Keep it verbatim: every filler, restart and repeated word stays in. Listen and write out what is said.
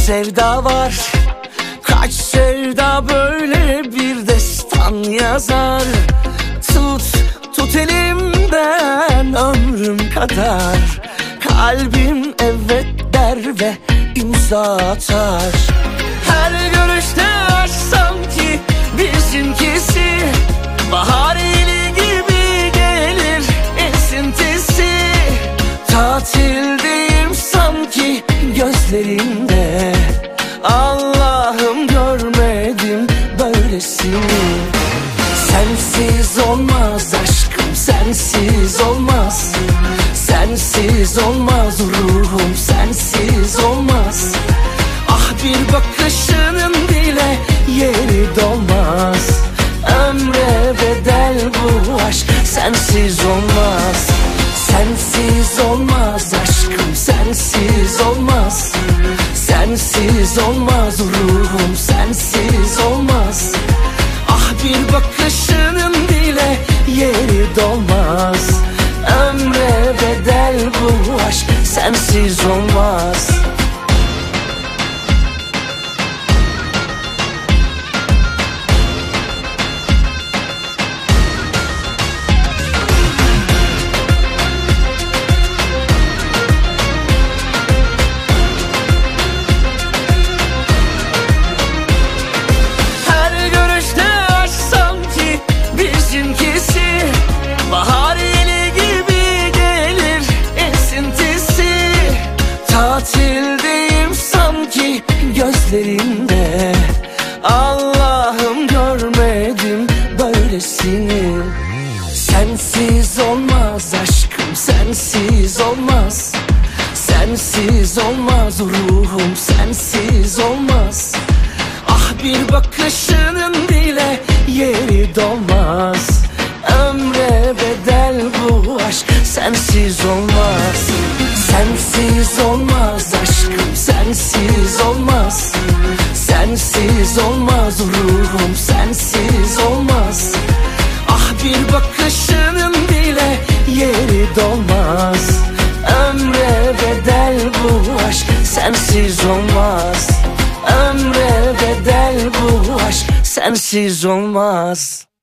sevda var, kaç sevda böyle bir destan yazar. Tut, tut elimden ömrüm kadar, kalbim evet der ve imza atar. Her görüşte aşk sanki bizimkisi, bahar eli gibi gelir esintisi. Tatildeyim sanki gözlerinde, Allah'ım görmedim böylesini. Sensiz olmaz aşkım, sensiz olmaz. Sensiz olmaz ruhum, sensiz olmaz. Ah bir bakışının bile yeri dolmaz. Ömre bedel bu aşk, sensiz olmaz. Sensiz olmaz aşkım, sensiz olmaz. Sensiz olmaz ruhum, sensiz olmaz. Ah bir bakışının bile yeri dolmaz. Ömre bedel bu aşk, sensiz olmaz. Bahar eli gibi gelir esintisi. Tatildeyim sanki gözlerinde, Allah'ım görmedim böylesini. Sensiz olmaz aşkım, sensiz olmaz. Sensiz olmaz ruhum, sensiz olmaz. Ah bir bakışının bile yeri dolmaz. Ömre bedel bu aşk, sensiz olmaz. Sensiz olmaz aşkım, sensiz olmaz. Sensiz olmaz ruhum, sensiz olmaz. Ah bir bakışının bile yeri dolmaz. Ömre bedel bu aşk, sensiz olmaz. Ömre bedel bu aşk, sensiz olmaz.